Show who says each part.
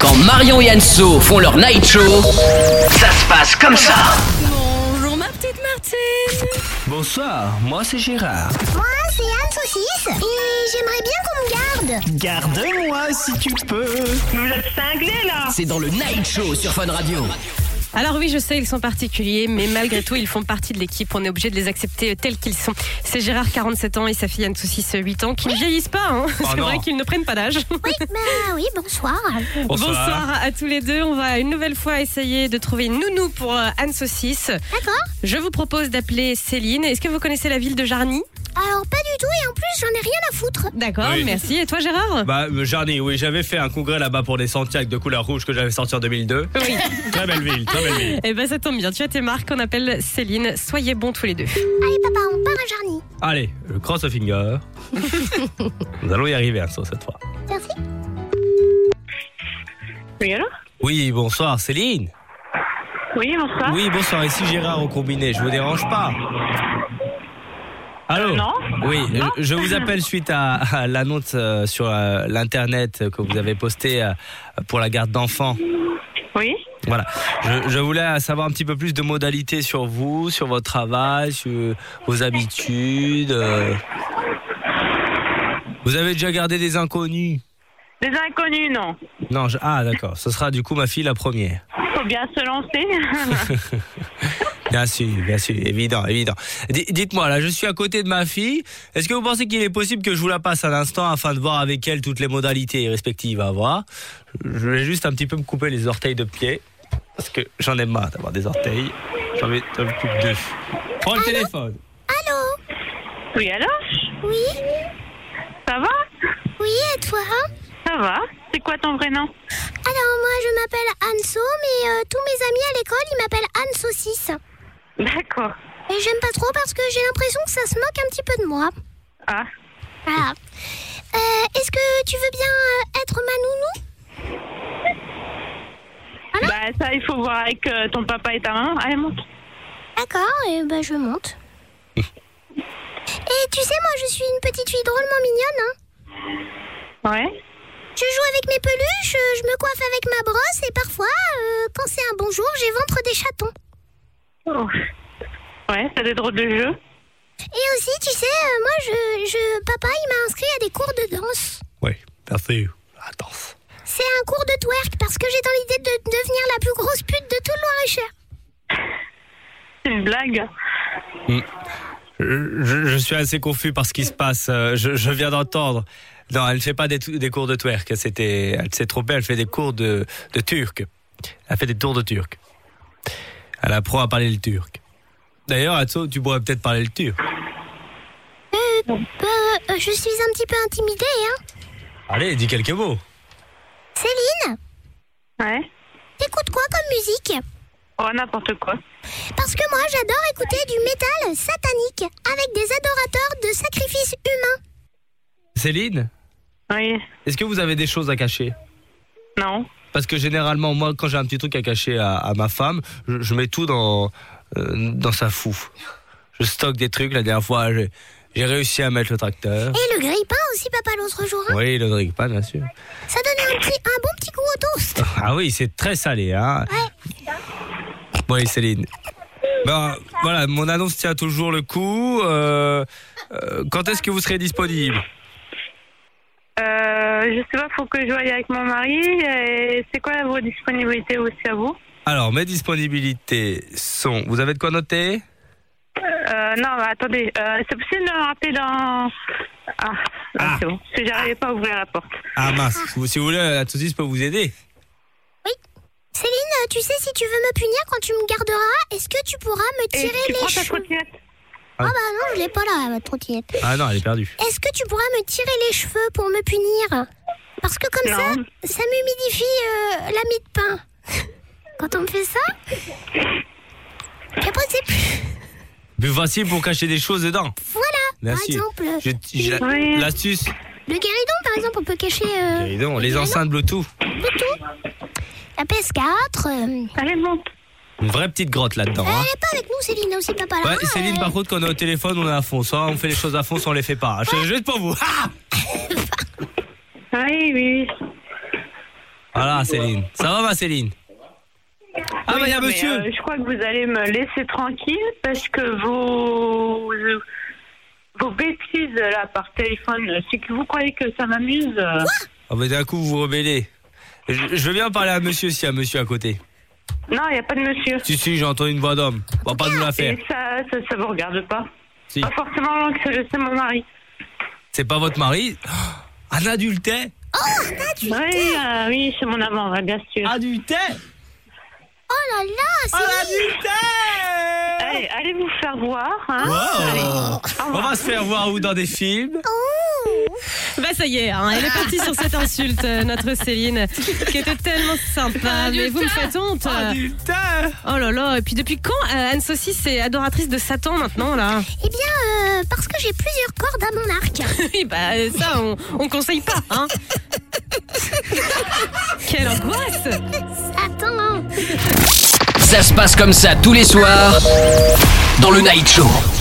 Speaker 1: Quand Marion et Anso font leur night show, ça se passe comme ça.
Speaker 2: Bonjour ma petite Martine.
Speaker 3: Bonsoir, moi c'est Gérard.
Speaker 4: Moi, c'est Anne Saucisse et j'aimerais bien qu'on me garde.
Speaker 3: Garde-moi si tu peux.
Speaker 5: Vous êtes cinglés là.
Speaker 1: C'est dans le night show sur Fun Radio.
Speaker 2: Alors oui, je sais, ils sont particuliers, mais malgré tout, ils font partie de l'équipe. On est obligé de les accepter tels qu'ils sont. C'est Gérard, 47 ans, et sa fille Anne Saucisse, 8 ans, qui ne vieillissent pas. Hein. C'est
Speaker 3: non.
Speaker 2: vrai qu'ils ne prennent pas d'âge.
Speaker 4: Oui, bonsoir.
Speaker 2: Bonsoir à tous les deux. On va une nouvelle fois essayer de trouver une nounou pour Anne Saucisse.
Speaker 4: D'accord.
Speaker 2: Je vous propose d'appeler Céline. Est-ce que vous connaissez la ville de Jarny ?
Speaker 4: Alors, pas du tout et en plus, j'en ai rien à foutre.
Speaker 2: D'accord,
Speaker 3: Oui.
Speaker 2: merci. Et toi, Gérard ?
Speaker 3: Jarny, oui, j'avais fait un congrès là-bas pour des Santiago de couleur rouge que j'avais sorti en 2002.
Speaker 2: Oui.
Speaker 3: Très belle ville, très belle ville.
Speaker 2: Eh ben, ça tombe bien. Tu as tes marques. On appelle Céline. Soyez bons tous les deux.
Speaker 4: Allez, papa, on part à Jarny.
Speaker 3: Allez, le cross au finger. Nous allons y arriver, Anso, cette fois.
Speaker 4: Merci.
Speaker 5: Oui, alors?
Speaker 3: Oui, bonsoir, Céline.
Speaker 5: Oui, bonsoir.
Speaker 3: Oui, bonsoir, ici Gérard au combiné, je vous dérange pas. Allô?
Speaker 5: Non.
Speaker 3: Oui, je vous appelle suite à l'annonce sur l'internet que vous avez postée pour la garde d'enfants.
Speaker 5: Oui.
Speaker 3: Voilà, je voulais savoir un petit peu plus de modalités sur vous, sur votre travail, sur vos habitudes. Vous avez déjà gardé des inconnus?
Speaker 5: Des inconnus, non.
Speaker 3: Non, ah d'accord, ce sera du coup ma fille la première.
Speaker 5: Faut bien se lancer.
Speaker 3: Bien sûr, évident. Dites-moi, là, je suis à côté de ma fille. Est-ce que vous pensez qu'il est possible que je vous la passe un instant afin de voir avec elle toutes les modalités respectives à avoir? Je vais juste un petit peu me couper les orteils de pied, parce que j'en ai marre d'avoir des orteils. J'en ai plus que deux. Prends le téléphone.
Speaker 4: Allô?
Speaker 5: Oui, alors?
Speaker 4: Oui?
Speaker 5: Ça va?
Speaker 4: Oui, et toi?
Speaker 5: Ça va. C'est quoi ton vrai nom?
Speaker 4: Alors, moi, je m'appelle Anso, mais tous mes amis à l'école, ils m'appellent Anne Saucisse.
Speaker 5: D'accord.
Speaker 4: Et j'aime pas trop parce que j'ai l'impression que ça se moque un petit peu de moi.
Speaker 5: Ah.
Speaker 4: Voilà. Est-ce que tu veux bien être ma nounou?
Speaker 5: Bah, ça, il faut voir avec ton papa et ta maman. Allez, monte.
Speaker 4: D'accord, et ben je monte. Et tu sais, moi, je suis une petite fille drôlement mignonne, hein.
Speaker 5: Ouais.
Speaker 4: Je joue avec mes peluches, je me coiffe avec ma brosse et parfois, quand c'est un bon jour, j'éventre des chatons.
Speaker 5: Oh. Ouais, c'est des drôles de jeux.
Speaker 4: Et aussi, tu sais, moi, papa, il m'a inscrit à des cours de danse.
Speaker 3: Oui, merci. La danse.
Speaker 4: C'est un cours de twerk parce que j'ai dans l'idée de devenir la plus grosse pute de tout le Loir-et-Cher.
Speaker 5: C'est une blague.
Speaker 3: Je suis assez confus par ce qui se passe. Je viens d'entendre. Non, elle ne fait pas des cours de twerk. Elle s'est trompée, elle fait des cours de turc. Elle fait des tours de turc. Elle apprend à parler le turc. D'ailleurs, Atso, tu pourrais peut-être parler le turc.
Speaker 4: Je suis un petit peu intimidée, hein.
Speaker 3: Allez, dis quelques mots.
Speaker 4: Céline,
Speaker 5: Ouais.
Speaker 4: t'écoutes quoi comme musique?
Speaker 5: Oh, n'importe quoi.
Speaker 4: Parce que moi, j'adore écouter du métal satanique avec des adorateurs de sacrifices humains.
Speaker 3: Céline,
Speaker 5: Oui.
Speaker 3: est-ce que vous avez des choses à cacher?
Speaker 5: Non.
Speaker 3: Parce que généralement, moi, quand j'ai un petit truc à cacher à ma femme, je mets tout dans sa fouf. Je stocke des trucs. La dernière fois, j'ai réussi à mettre le tracteur.
Speaker 4: Et le grille-pain aussi, papa, l'autre jour, hein.
Speaker 3: Oui, le grille-pain, bien sûr.
Speaker 4: Ça donnait un bon petit goût au toast.
Speaker 3: Ah oui, c'est très salé, hein. Oui, Céline. Ben, voilà, mon annonce tient toujours le coup. Quand est-ce que vous serez disponible?
Speaker 5: Je sais pas, faut que je voie avec mon mari. Et c'est quoi vos disponibilités aussi à vous?
Speaker 3: Alors, mes disponibilités sont... Vous avez de quoi noter?
Speaker 5: Non, bah, attendez. C'est possible de me rappeler dans...
Speaker 3: Ah.
Speaker 5: C'est bon. Parce que j'arrivais pas à ouvrir la porte.
Speaker 3: Ah mince, si vous voulez, la saucisse peut vous aider.
Speaker 4: Oui. Céline, tu sais, si tu veux me punir quand tu me garderas, est-ce que tu pourras me
Speaker 5: Et
Speaker 4: tirer
Speaker 5: tu
Speaker 4: les
Speaker 5: prends ta
Speaker 4: cheveux?
Speaker 5: trottinette?
Speaker 4: Ah bah non, je l'ai pas là, ma trottinette.
Speaker 3: Ah non, elle est perdue.
Speaker 4: Est-ce que tu pourras me tirer les cheveux pour me punir? Parce que comme
Speaker 5: Non.
Speaker 4: ça m'humidifie la mie de pain. Quand on me fait ça, puis après c'est
Speaker 3: Plus facile pour cacher des choses dedans.
Speaker 4: voilà.
Speaker 3: Merci.
Speaker 4: Par exemple,
Speaker 5: Oui.
Speaker 3: L'astuce.
Speaker 4: le guéridon, par exemple, on peut cacher
Speaker 3: Guéridon, les enceintes Bluetooth.
Speaker 4: la PS4.
Speaker 5: Allez, monte.
Speaker 3: Une vraie petite grotte là-dedans.
Speaker 4: Elle
Speaker 3: Hein.
Speaker 4: est pas avec nous, Céline, aussi papa là.
Speaker 3: Ouais, Céline, par contre, quand on est au téléphone, on est à fond. Soit on fait les choses à fond, soit on les fait pas. Je juste pour vous. Ah
Speaker 5: Oui.
Speaker 3: Ah Voilà, Céline. Ça va, ma Céline? Ah,
Speaker 5: Oui,
Speaker 3: bah, il y a
Speaker 5: non, mais,
Speaker 3: monsieur.
Speaker 5: je crois que vous allez me laisser tranquille parce que vos bêtises là par téléphone, c'est que vous croyez que ça m'amuse.
Speaker 3: Ah, bah, d'un coup, vous vous rebellez. Je veux bien parler à monsieur s'il y a monsieur à côté.
Speaker 5: Non, il n'y a pas de monsieur.
Speaker 3: Si, j'ai entendu une voix d'homme. On va pas nous la faire.
Speaker 5: Et ça vous regarde pas.
Speaker 3: Si.
Speaker 5: Pas forcément que c'est mon mari.
Speaker 3: C'est pas votre mari? Un adultère?
Speaker 5: Oui, c'est mon amant, ouais, bien sûr.
Speaker 3: Adultère?
Speaker 4: Oh là là,
Speaker 3: Un
Speaker 4: Céline.
Speaker 3: adultère!
Speaker 5: Allez vous faire voir. Hein.
Speaker 3: Wow. On va se faire voir où dans des films?
Speaker 2: Bah ça y est, hein, elle est partie sur cette insulte, notre Céline, qui était tellement sympa. Mais vous me faites honte.
Speaker 3: Adultère!
Speaker 2: Oh là là, et puis depuis quand Anne Saucisse est adoratrice de Satan maintenant là?
Speaker 4: Eh bien, parce que j'ai plusieurs cordes à mon arc.
Speaker 2: Oui, bah ça, on conseille pas, hein. Quelle angoisse!
Speaker 4: Attends.
Speaker 1: Ça se passe comme ça tous les soirs dans le Night Show.